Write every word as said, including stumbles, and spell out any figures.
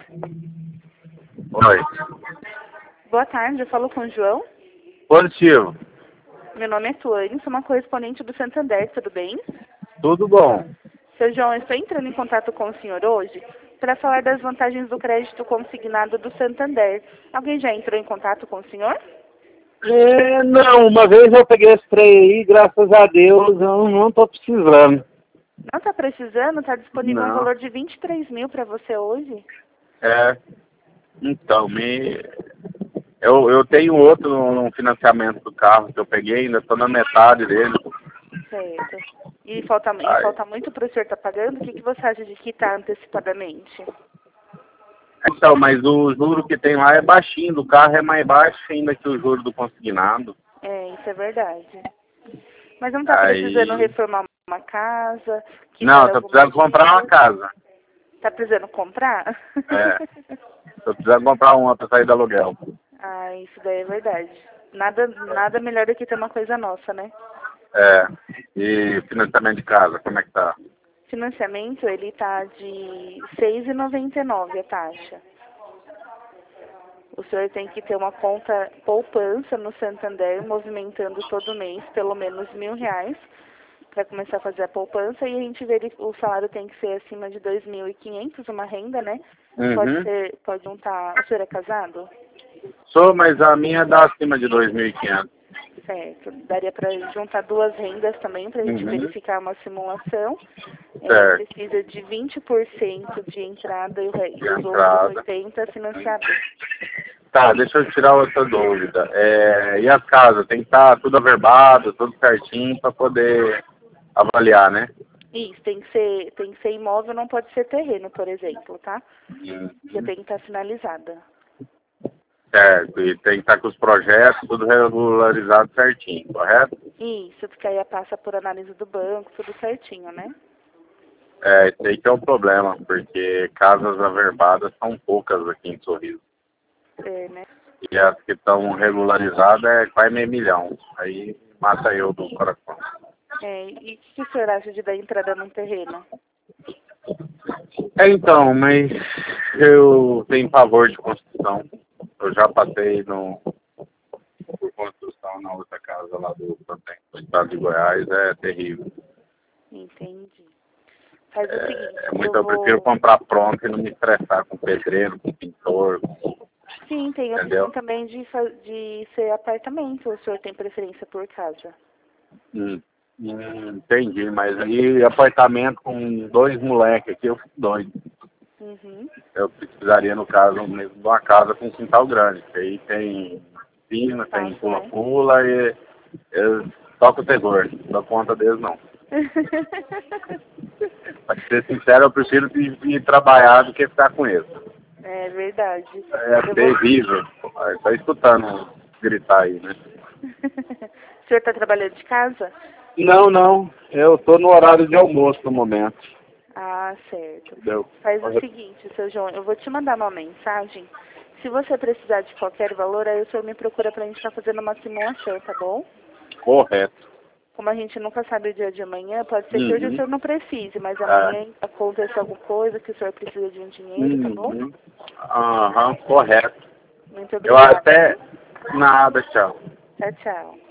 Oi. Boa tarde, eu falo com o João. Positivo. Meu nome é Tuane, sou uma correspondente do Santander, tudo bem? Tudo bom. Seu João, eu estou entrando em contato com o senhor hoje para falar das vantagens do crédito consignado do Santander. Alguém já entrou em contato com o senhor? É, não, uma vez eu peguei esse trem aí, graças a Deus, eu não tô precisando. Não está precisando? Está disponível um Não. valor de vinte e três mil para você hoje? É. Então, me... eu, eu tenho outro no financiamento do carro que eu peguei, ainda estou na metade dele. Certo. E falta, e Aí. falta muito para o senhor estar pagando? O que, que você acha de quitar antecipadamente? Então, mas o juro que tem lá é baixinho, do carro é mais baixo ainda que o juro do consignado. É, isso é verdade. Mas não está precisando Aí... reformar uma casa? Não, Quitar tô alguma precisando comprar uma dívida? casa. Tá precisando comprar? É, tô precisando comprar uma pra sair do aluguel. Ah, isso daí é verdade. Nada, nada melhor do que ter uma coisa nossa, né? É, e financiamento de casa, como é que tá? Financiamento, ele tá de seis reais e noventa e nove centavos a taxa. O senhor tem que ter uma conta poupança no Santander, movimentando todo mês pelo menos mil reais para começar a fazer a poupança, e a gente vê ele, o salário tem que ser acima de dois mil e quinhentos, uma renda, né? Pode Uhum. ser, pode juntar. O senhor é casado? Sou, mas a minha dá acima de dois mil e quinhentos. Certo. Daria para juntar duas rendas também para a gente Uhum. verificar uma simulação. É, Certo. precisa de vinte por cento de entrada e, o re- De e os outros entrada. oitenta por cento financiado. Tá, deixa eu tirar outra dúvida. É, e as casas? Tem que estar tudo averbado, tudo certinho para poder avaliar, né? Isso, tem que ser, tem que ser imóvel, não pode ser terreno, por exemplo, tá? Porque Uhum. tem que estar finalizada. Certo, e tem que estar com os projetos tudo regularizado certinho, correto? Isso, porque aí passa por análise do banco, tudo certinho, né? É, esse aí que é o problema, porque casas averbadas são poucas aqui em Sorriso. É, né? E as que estão regularizadas é quase meio milhão. Aí mata eu do coração. É, e o que o senhor acha de dar entrada num terreno? É, então, mas eu tenho pavor de construção. Eu já passei no, por construção na outra casa lá do, do estado de Goiás, é terrível. Entendi. Faz o seguinte, É, é eu muito, eu prefiro vou... comprar pronto e não me estressar com pedreiro, com pintor, com, Sim, tem a opção entendeu? também de, fa- de ser apartamento. O senhor tem preferência por casa? Hum, hum, entendi, mas aí apartamento com dois moleques aqui, eu fico doido. Uhum. Eu precisaria, no caso, mesmo de uma casa com quintal grande, que aí tem piscina, tem Espaço, né? pula-pula e eu toco o terror, não dou conta deles não. Pra ser sincero, eu prefiro ir, ir trabalhar do que ficar com eles. É verdade. É Eu vou... terrível. Tá escutando gritar aí, né? O senhor está trabalhando de casa? Não, não. Eu tô no horário de almoço no momento. Ah, certo. Entendeu? Faz o seguinte, seu João, eu vou te mandar uma mensagem. Se você precisar de qualquer valor, aí o senhor me procura pra gente estar fazendo uma simulação, tá bom? Correto. Como a gente nunca sabe o dia de amanhã, pode ser que hoje o Uhum. senhor não precise, mas É. amanhã aconteça alguma coisa que o senhor precisa de um dinheiro, tá bom? Uhum. Aham, correto. Muito Eu obrigada, até... viu? Nada, tchau. Tchau, tchau.